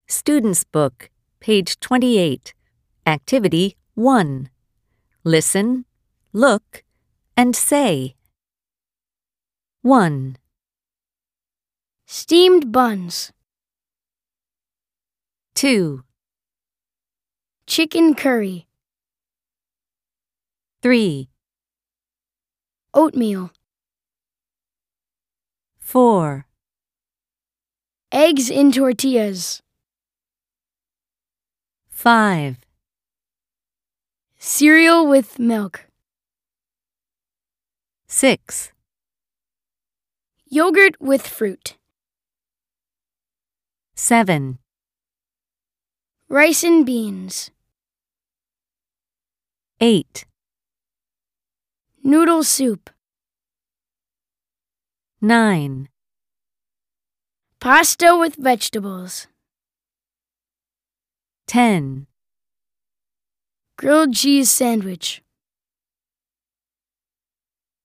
Student's Book, page 28, Activity 1. Listen, look, and say. 1, Steamed buns. 2, Chicken curry. 3, Oatmeal. 4, Eggs in tortillas. 5, Cereal with milk. 6, Yogurt with fruit. 7, Rice and beans. 8, Noodle soup. 9, Pasta with vegetables. 10, Grilled cheese sandwich.